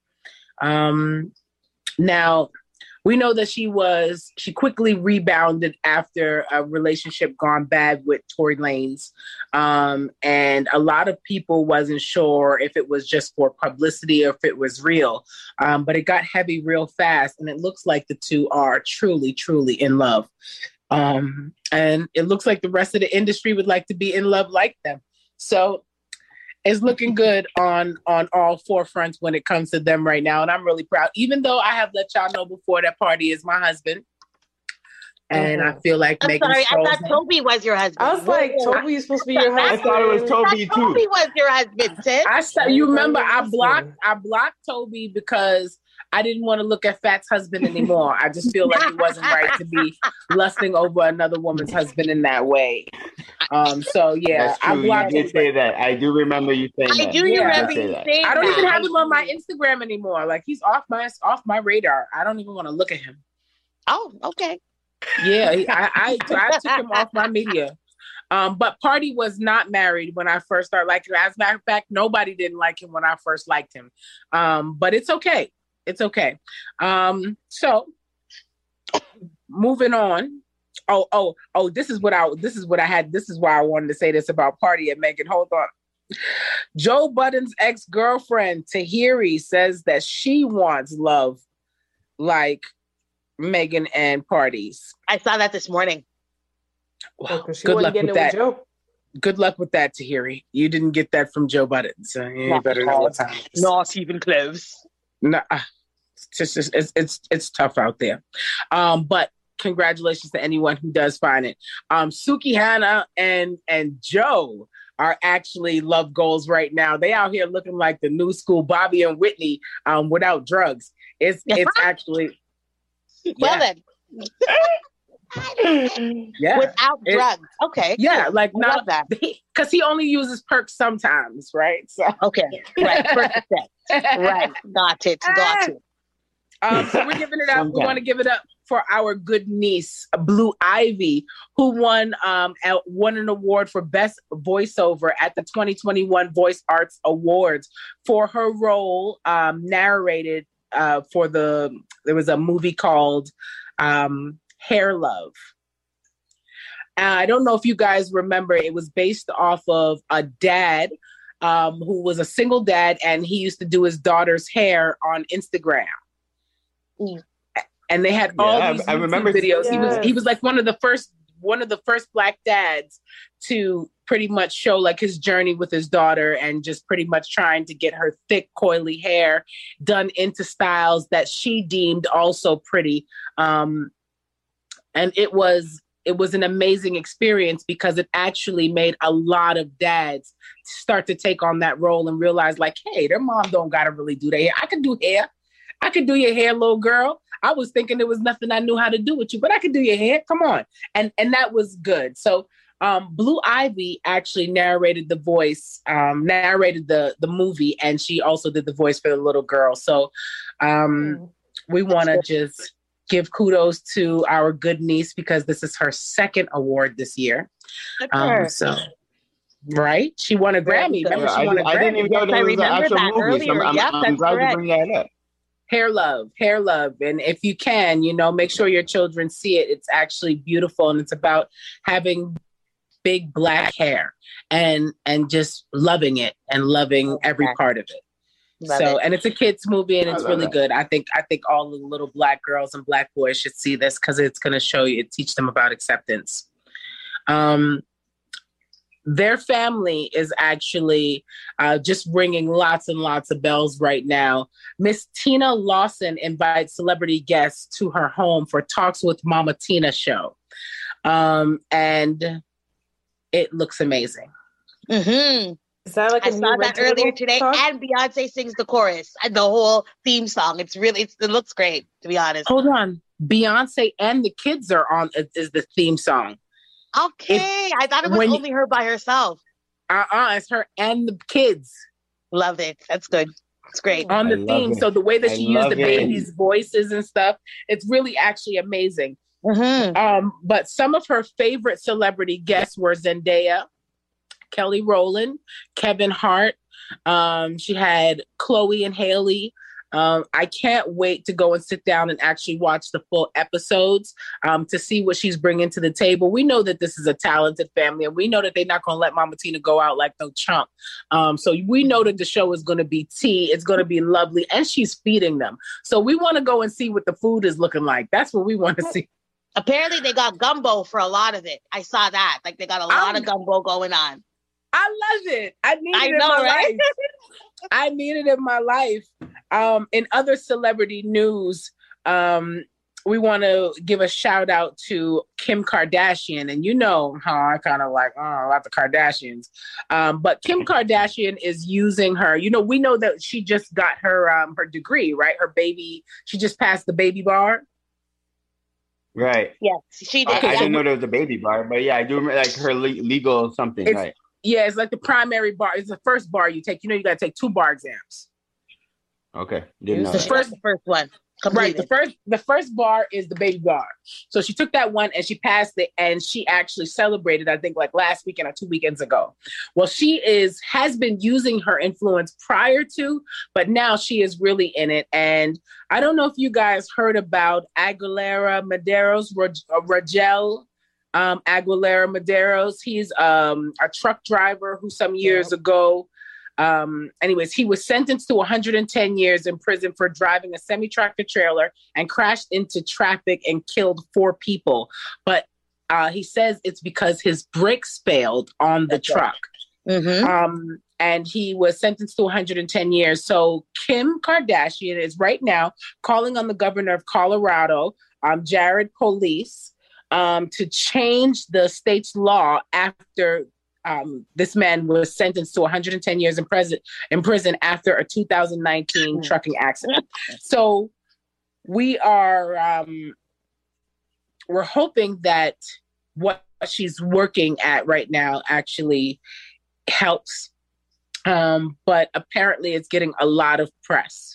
Now, we know that she quickly rebounded after a relationship gone bad with Tory Lanez. And a lot of people wasn't sure if it was just for publicity or if it was real. But it got heavy real fast, and it looks like the two are truly, truly in love. And it looks like the rest of the industry would like to be in love like them. So it's looking good on all four fronts when it comes to them right now. And I'm really proud, even though I have let y'all know before that Party is my husband. And I feel like I'm sorry, I thought Toby was your husband. I was like, Toby is supposed to be your husband. I thought it was Toby too. Toby was your husband, sis. You remember I blocked Toby because I didn't want to look at Fat's husband anymore. I just feel like it wasn't right to be lusting over another woman's husband in that way. So yeah, I blocked. You did say that. I do remember you saying that. I do remember you saying that. I don't even have him on my Instagram anymore. Like he's off my radar. I don't even want to look at him. Oh, okay. Yeah, I took him off my media. But Party was not married when I first started liking him. As a matter of fact, nobody didn't like him when I first liked him. But it's okay. It's okay. So moving on. This is why I wanted to say this about Party and Megan. Hold on. Joe Budden's ex-girlfriend, Tahiri, says that she wants love like Megan and Party's. I saw that this morning. Well, good luck with that. Good luck with that, Tahiri. You didn't get that from Joe Budden, so you better know what's happening. Not even close. No, it's tough out there. But congratulations to anyone who does find it. Sukihana and Joe are actually love goals right now. They out here looking like the new school Bobby and Whitney without drugs. It's actually well then. Yeah, without drugs. Okay. Yeah, cool. like not that because he only uses perks sometimes, right? So okay, right, perfect. Right, got it. So we're giving it up. We want to give it up for our good niece, Blue Ivy, who won an award for Best Voiceover at the 2021 Voice Arts Awards for her role narrated there was a movie called Hair Love. I don't know if you guys remember, it was based off of a dad who was a single dad, and he used to do his daughter's hair on Instagram. And they had all these YouTube videos. Yeah. He was like one of the first Black dads to pretty much show like his journey with his daughter and just pretty much trying to get her thick, coily hair done into styles that she deemed also pretty. And it was an amazing experience because it actually made a lot of dads start to take on that role and realize like, hey, their mom don't gotta really do their hair. I can do hair. I could do your hair, little girl. I was thinking there was nothing I knew how to do with you, but I could do your hair. Come on. And that was good. So Blue Ivy actually narrated the voice, narrated the movie, and she also did the voice for the little girl. So we want to just give kudos to our good niece because this is her second award this year. So, right? She won a Grammy. Remember, she won a Grammy. I didn't even know there was an actual movie. So I'm glad you bring that up. Hair Love. And if you can, make sure your children see it. It's actually beautiful. And it's about having big black hair and just loving it and loving every part of it. And it's a kids movie and it's really good. I think all the little black girls and black boys should see this because it's going to teach them about acceptance. Their family is actually just ringing lots and lots of bells right now. Miss Tina Lawson invites celebrity guests to her home for Talks with Mama Tina show. And it looks amazing. Mm-hmm. Is that like I saw that earlier today, talk? and Beyonce sings the chorus and the whole theme song. It looks great, to be honest. Hold on, Beyonce and the kids are on is the theme song. Okay, I thought it was only her by herself. It's her and the kids. Love it. That's good. It's great. On the theme. So the way that she used the babies' voices and stuff, it's really actually amazing. Mm-hmm. But some of her favorite celebrity guests were Zendaya, Kelly Rowland, Kevin Hart. She had Chloe and Haley. I can't wait to go and sit down and actually watch the full episodes to see what she's bringing to the table. We know that this is a talented family, and we know that they're not going to let Mama Tina go out like no chump. So we know that the show is going to be tea. It's going to be lovely, and she's feeding them. So we want to go and see what the food is looking like. That's what we want to see. Apparently, they got gumbo for a lot of it. I saw that. Like, they got a lot of gumbo going on. I love it. I need it in my life. I need it in my life. In other celebrity news, we want to give a shout out to Kim Kardashian. And you know how I kind of like, about the Kardashians. But Kim Kardashian is using her, we know that she just got her degree, right? Her baby, she just passed the baby bar. Right. Yes, she did. I didn't know there was a baby bar, but yeah, I do remember like her legal something, right? Yeah, it's like the primary bar. It's the first bar you take. You got to take 2 bar exams. Okay, didn't know the first one. Completed. Right, the first bar is the baby bar. So she took that one and she passed it, and she actually celebrated, I think, like last weekend or 2 weekends ago. Well, she has been using her influence prior to, but now she is really in it. And I don't know if you guys heard about Aguilera Medeiros, Rogel Aguilera Medeiros. He's a truck driver who some years ago, anyways, he was sentenced to 110 years in prison for driving a semi-tractor trailer and crashed into traffic and killed 4 people. But he says it's because his brakes failed on the truck. Right. Mm-hmm. And he was sentenced to 110 years. So Kim Kardashian is right now calling on the governor of Colorado, Jared Polis, to change the state's law after this man was sentenced to 110 years in prison after a 2019 trucking accident. So we are we're hoping that what she's working at right now actually helps. But apparently it's getting a lot of press.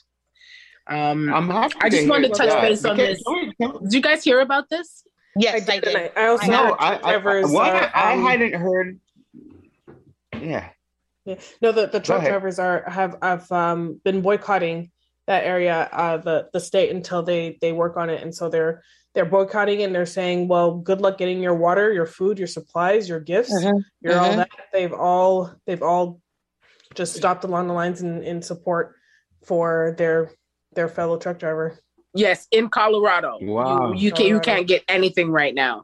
I just wanted to touch base on this. Did you guys hear about this? Yes, I did. I also I hadn't heard. Yeah. No, the truck drivers have been boycotting that area, the state, until they work on it, and so they're boycotting, and they're saying, well, good luck getting your water, your food, your supplies, your gifts, all that. They've all just stopped along the lines in support for their fellow truck driver. Yes, in Colorado. Wow. You can't get anything right now.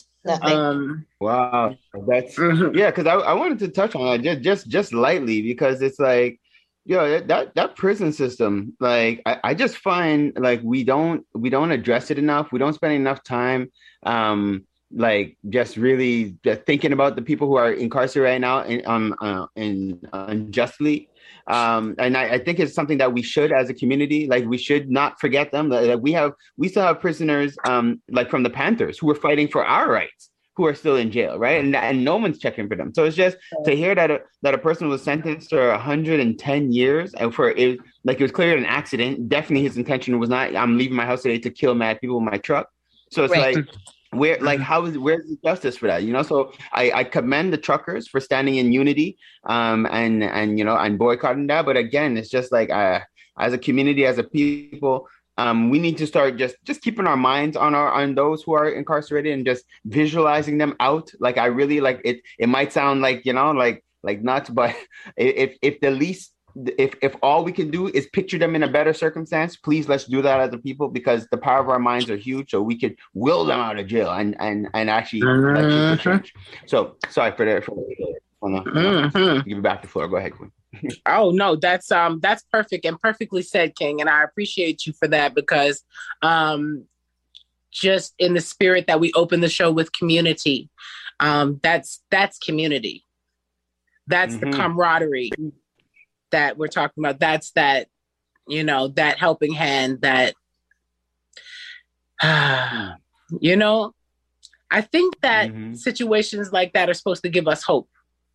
Wow, that's yeah. Because I wanted to touch on that just lightly, because it's like, that prison system. Like I just find like we don't address it enough. We don't spend enough time, like just really thinking about the people who are incarcerated right now and unjustly. And I think it's something that we should, as a community, like we should not forget them. That we still have prisoners, like from the Panthers, who were fighting for our rights, who are still in jail, right? And no one's checking for them. So it's just to hear that a person was sentenced to 110 years and it was clearly an accident. Definitely his intention was not, I'm leaving my house today to kill mad people in my truck. So it's like, where's the justice for that? So I commend the truckers for standing in unity and boycotting that. But again, it's just like as a community, as a people, we need to start just keeping our minds on those who are incarcerated and just visualizing them out. Like I really like it. It might sound like like nuts, but if all we can do is picture them in a better circumstance, please let's do that as a people, because the power of our minds are huge. So we could will them out of jail and actually change. So sorry for that. Give you back the floor. Go ahead, Queen. Oh no, that's perfect and perfectly said, King, and I appreciate you for that, because just in the spirit that we open the show with community, that's community. That's the camaraderie that we're talking about. That's that helping hand that I think that situations like that are supposed to give us hope.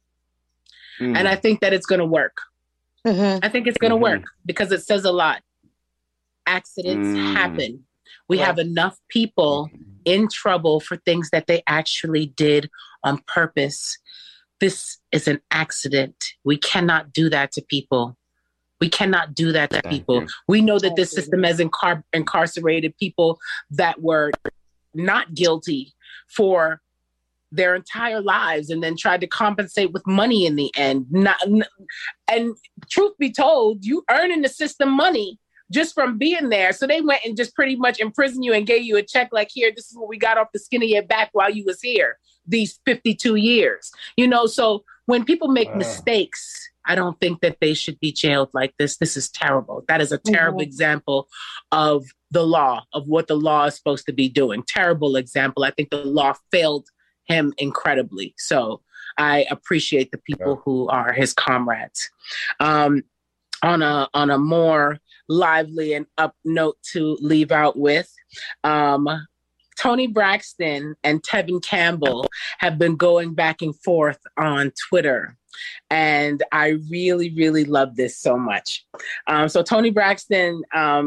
And I think that it's going to work. I think it's going to work because it says a lot. Accidents happen. We have enough people in trouble for things that they actually did on purpose. This is an accident. We cannot do that to people. We cannot do that to people. We know that this system has incarcerated people that were not guilty for their entire lives and then tried to compensate with money in the end. And truth be told, you earn in the system money just from being there. So they went and just pretty much imprisoned you and gave you a check like, here, this is what we got off the skin of your back while you was here, these 52 years. So when people make mistakes, I don't think that they should be jailed like this. This is terrible. That is a terrible example of the law, of what the law is supposed to be doing. Terrible example. I think the law failed him incredibly. So I appreciate the people who are his comrades. On a more lively and up note to leave out with, Toni Braxton and Tevin Campbell have been going back and forth on Twitter. And I really, really love this so much. So Toni Braxton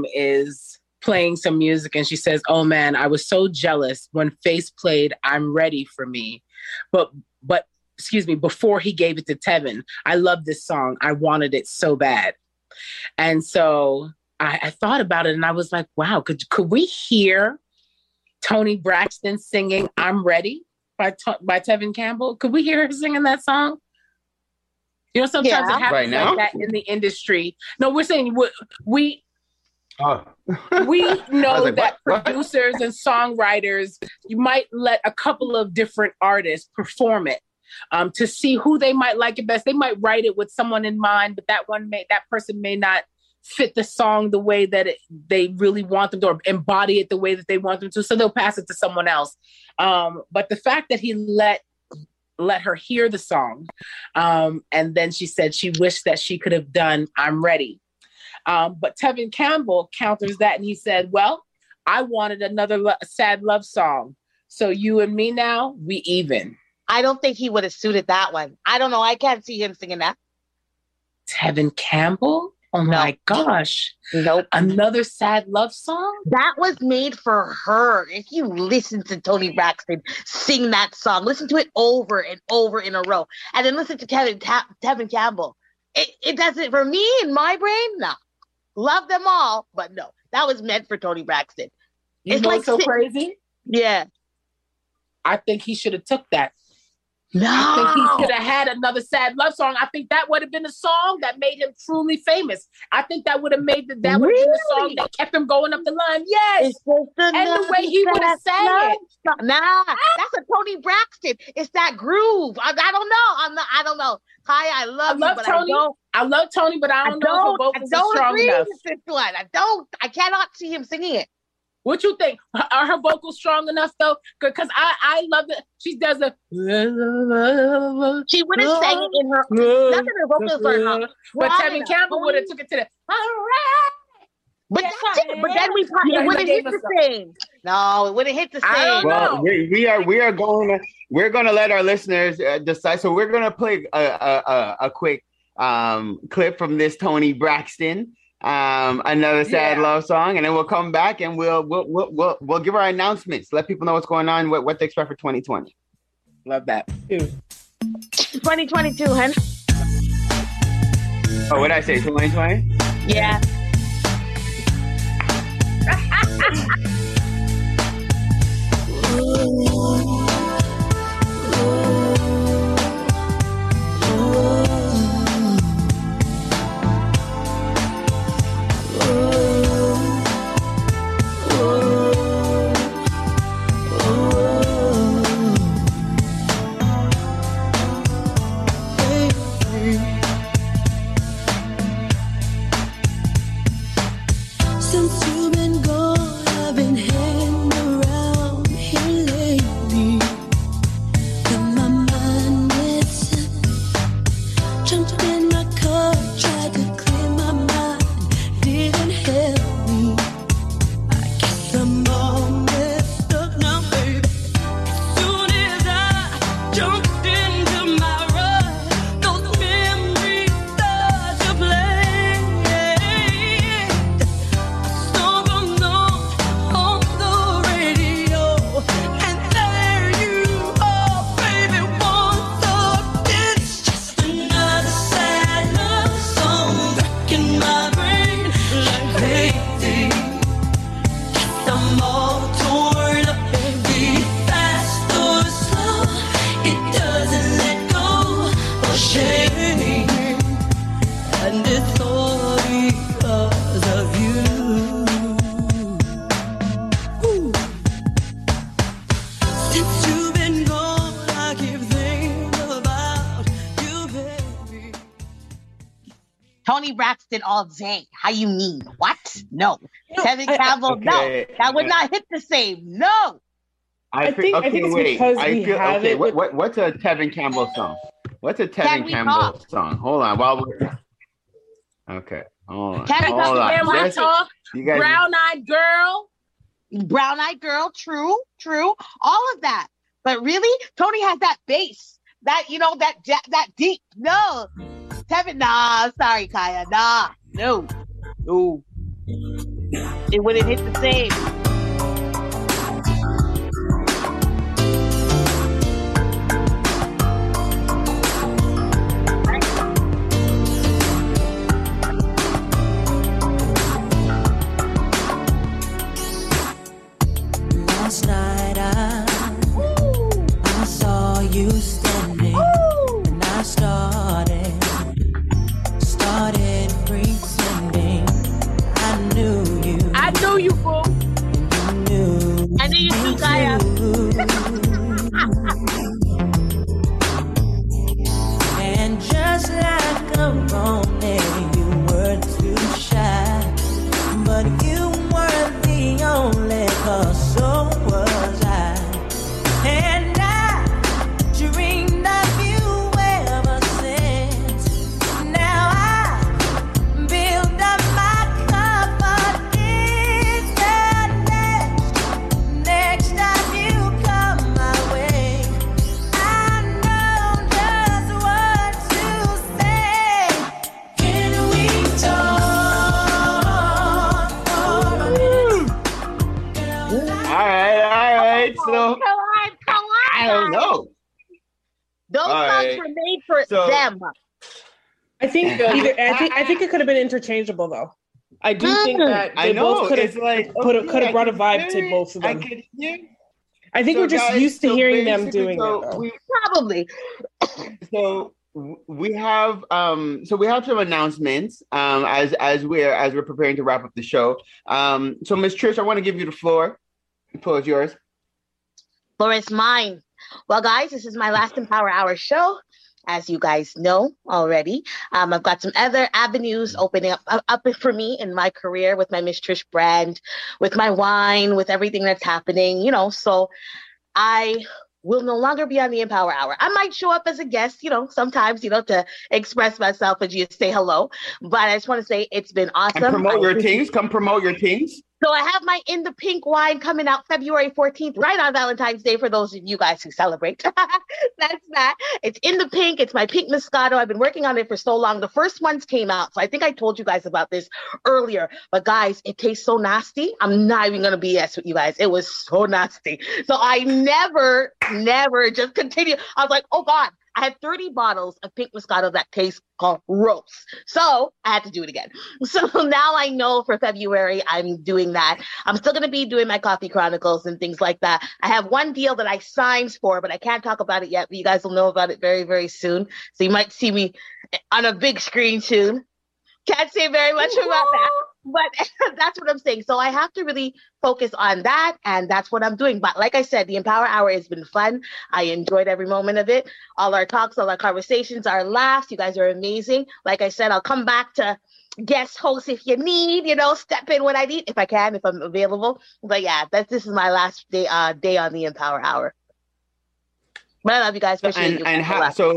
is playing some music and she says, "Oh man, I was so jealous when Face played I'm Ready for Me. But excuse me, before he gave it to Tevin. I love this song. I wanted it so bad." And so I thought about it and I was like, wow, could we hear Toni Braxton singing I'm Ready by Tevin Campbell? Could we hear her singing that song? Sometimes it happens right now? Like that in the industry. No, we're saying we know like, that producers and songwriters, you might let a couple of different artists perform it to see who they might like it best. They might write it with someone in mind, but that person may not fit the song the way that they really want them to, or embody it the way that they want them to. So they'll pass it to someone else. But the fact that he let her hear the song, and then she said she wished that she could have done I'm Ready. But Tevin Campbell counters that and he said, well, I wanted another sad love song. So you and me now, we even. I don't think he would have suited that one. I don't know. I can't see him singing that. Tevin Campbell? Oh my gosh. Nope. Another sad love song? That was made for her. If you listen to Toni Braxton sing that song, listen to it over and over in a row, and then listen to Tevin Campbell. It doesn't, for me, in my brain, no. Love them all, but no. That was meant for Toni Braxton. It's like so crazy? Yeah. I think he should have took that. No. I think he should have had another sad love song. I think that would have been a song that made him truly famous. I think that would have made would have been the song that kept him going up the line. Yes. And the way he would have sang it. Nah, that's a Toni Braxton. It's that groove. I don't know. I don't know. Kai, I love you, but Toni. I love Toni, but I don't know if her vocals are strong enough. With this one. I cannot see him singing it. What you think? Are her vocals strong enough though? Because I love it. She does a. She would have sang it in her. Not that her vocals are not. But Tevin Campbell would have took it to the. All right. But that's it. But then it wouldn't hit the same. No, it wouldn't hit the same. Well, we're gonna let our listeners decide. So we're gonna play a quick clip from this Toni Braxton, another sad love song, and then we'll come back and we'll give our announcements. Let people know what's going on, what to expect for 2020. Love that. 2022, hun. Oh, what did I say? 2020? Yeah. Since you've been gone, I've been hanging around here lately. And my mind is jumped in my car, tried to clear my mind, didn't help me. I guess I'm all messed up now, baby. As soon as I jumped into my ride, those memories start to play. And it's all because of you. Ooh. Since you've been gone, I keep thinking about you, baby. Toni Braxton all day. How you mean? What? No. Tevin Campbell, no. That would not hit the same. No. I think it's because we have it. What's a Tevin Campbell song? What's a Tevin Campbell song? Hold on. Okay. Hold on. Can we talk? Brown-eyed girl. Brown-eyed girl. True. All of that. But really, Toni has that bass. That, that deep. No. Tevin, nah. Sorry, Kaya. Nah. No. It wouldn't hit the same. Last night I saw you standing, and I started pretending I knew you. I knew you, boo. I knew you too, Kaya. And just like a romance, you were too shy, but you weren't the only cause, so was I. And I dreamed of you ever since. Now I build up my confidence, and next time you come my way, I know just what to say. Can we talk for a minute? All right. So Come on. I don't know. Those songs were made for them. I think it could have been interchangeable though. I do think that they both could have could have brought a vibe to both of them. I think we're just used to hearing them doing that. Probably. So we have some announcements as we're preparing to wrap up the show. So Miss Trish, I want to give you the floor. The floor is yours. Floor is mine. Well, guys, this is my last Empower Hour show. As you guys know already, I've got some other avenues opening up for me in my career with my Miss Trish brand, with my wine, with everything that's happening, So I will no longer be on the Empower Hour. I might show up as a guest, sometimes, to express myself and just say hello. But I just want to say it's been awesome. And promote your things. Come promote your things. So I have my In the Pink wine coming out February 14th, right on Valentine's Day for those of you guys who celebrate. That's that. It's In the Pink. It's my pink Moscato. I've been working on it for so long. The first ones came out. So I think I told you guys about this earlier. But guys, it tastes so nasty. I'm not even going to BS with you guys. It was so nasty. So I never just continue. I was like, oh God. I had 30 bottles of pink Moscato that taste gross. So I had to do it again. So now I know for February, I'm doing that. I'm still going to be doing my Coffee Chronicles and things like that. I have one deal that I signed for, but I can't talk about it yet. But you guys will know about it very, very soon. So you might see me on a big screen soon. Can't say very much about that. But that's what I'm saying. So I have to really focus on that, and that's what I'm doing. But like I said, the Empower Hour has been fun. I enjoyed every moment of it. All our talks, all our conversations, our laughs. You guys are amazing. Like I said, I'll come back to guest host if you need, step in when I need, if I can, if I'm available. But yeah, this is my last day on the Empower Hour. But I love you guys. Appreciate you. And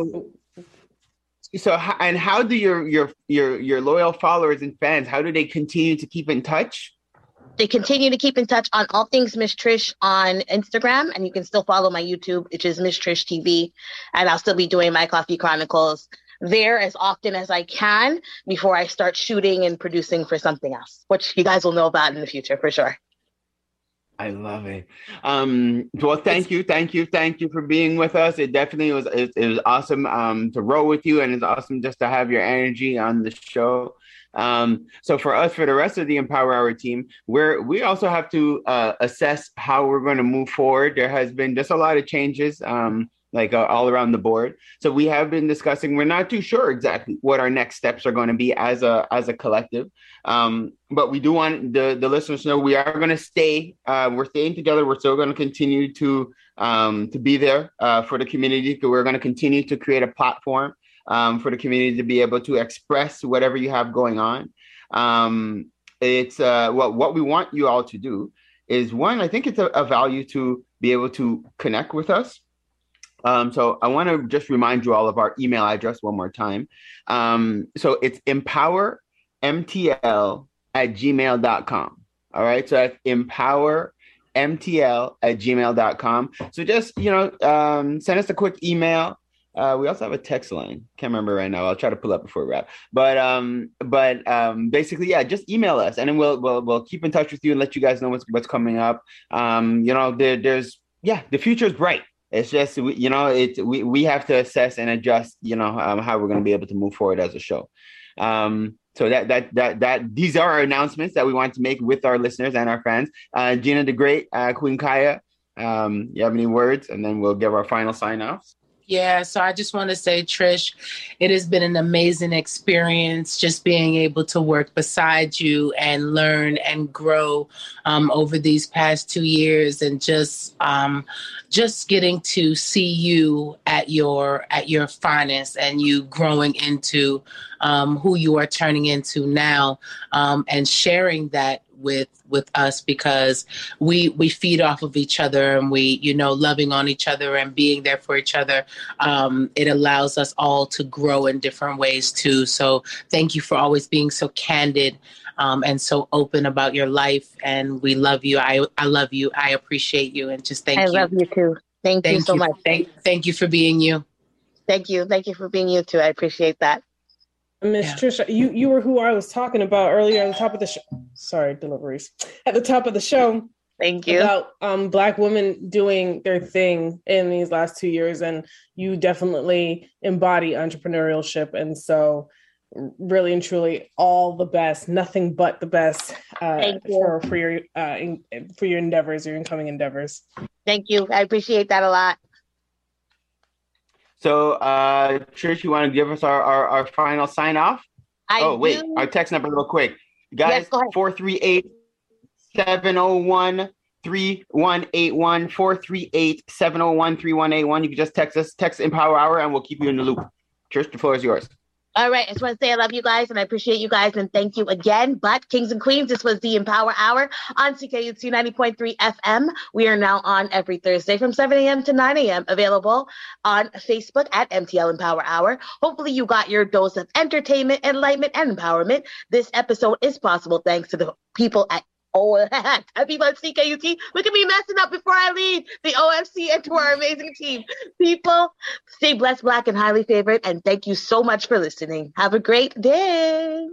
how do your loyal followers and fans, how do they continue to keep in touch? They continue to keep in touch on all things Miss Trish on Instagram, and you can still follow my YouTube, which is Miss Trish TV, and I'll still be doing my Coffee Chronicles there as often as I can before I start shooting and producing for something else, which you guys will know about in the future for sure. I love it. Well, thank you for being with us. It definitely was. It was awesome to roll with you, and it's awesome just to have your energy on the show. So for us, for the rest of the Empower Hour team, we also have to assess how we're going to move forward. There has been just a lot of changes. All around the board. So we have been discussing, we're not too sure exactly what our next steps are going to be as a collective. But we do want the listeners to know we are going to stay, we're staying together. We're still going to continue to be there for the community. We're going to continue to create a platform for the community to be able to express whatever you have going on. It's what we want you all to do is, one, I think it's a value to be able to connect with us. So I want to just remind you all of our email address one more time. So it's empowermtl@gmail.com. All right. So that's empowermtl@gmail.com. So just, send us a quick email. We also have a text line. Can't remember right now. I'll try to pull up before we wrap. But basically, yeah, just email us, and then we'll keep in touch with you and let you guys know what's coming up. The future is bright. It's just we have to assess and adjust, how we're going to be able to move forward as a show. So that these are our announcements that we want to make with our listeners and our fans. Gina the Great, Queen Kaya, you have any words, and then we'll give our final sign-offs. Yeah, so I just want to say, Trish, it has been an amazing experience just being able to work beside you and learn and grow over these past 2 years, and just getting to see you at your finest, and you growing into who you are turning into now, and sharing that with us, because we feed off of each other, and we, loving on each other and being there for each other. It allows us all to grow in different ways too. So thank you for always being so candid and so open about your life. And we love you. I love you. I appreciate you. And just thank you. I love you too. Thank you so much. Thank you for being you. Thank you. Thank you for being you too. I appreciate that. Miss Trisha, you were who I was talking about earlier at the top of the show. Sorry, deliveries. At the top of the show. Thank you. About Black women doing their thing in these last 2 years. And you definitely embody entrepreneurship. And so really and truly all the best, nothing but the best for your endeavors, your incoming endeavors. Thank you. I appreciate that a lot. So, Trish, you want to give us our final sign off? Wait, our text number real quick. Guys, yes, 438-701-3181, 438-701-3181. You can just text us, text Empower Hour, and we'll keep you in the loop. Trish, the floor is yours. All right. I just want to say I love you guys and I appreciate you guys and thank you again. But Kings and Queens, this was the Empower Hour on CKUT 90.3 FM. We are now on every Thursday from 7 a.m. to 9 a.m. Available on Facebook at MTL Empower Hour. Hopefully you got your dose of entertainment, enlightenment, and empowerment. This episode is possible thanks to the people at people at CKUT. Look at me messing up before I leave the OFC and to our amazing team. People, stay blessed, black, and highly favored. And thank you so much for listening. Have a great day.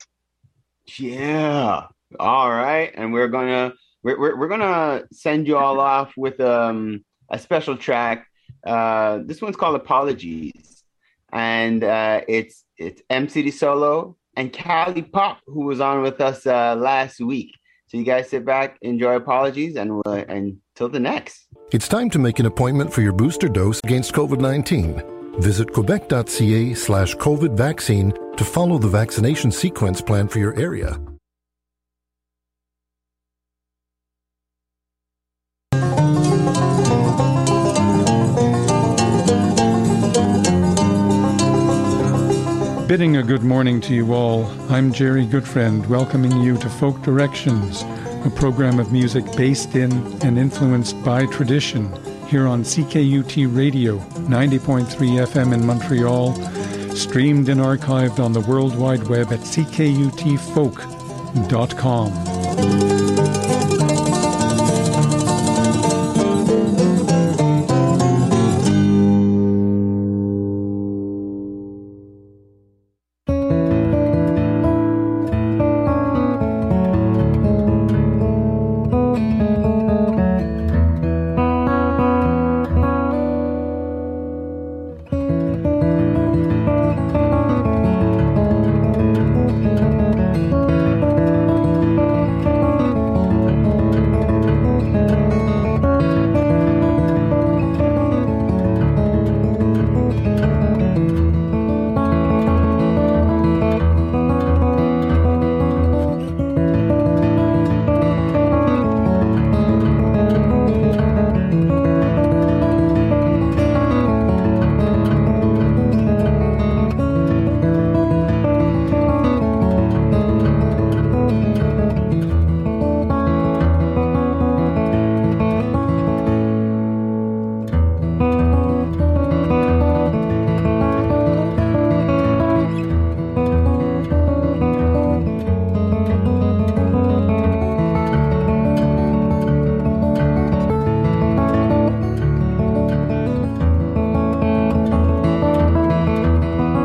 Yeah. All right. And we're gonna send you all off with a special track. This one's called Apologies. And it's MCD Solo and Cali Pop, who was on with us last week. So you guys sit back, enjoy Apologies, and until the next. It's time to make an appointment for your booster dose against COVID-19. Visit quebec.ca/COVID vaccine to follow the vaccination sequence plan for your area. Bidding a good morning to you all, I'm Jerry Goodfriend, welcoming you to Folk Directions, a program of music based in and influenced by tradition, here on CKUT Radio, 90.3 FM in Montreal, streamed and archived on the World Wide Web at ckutfolk.com.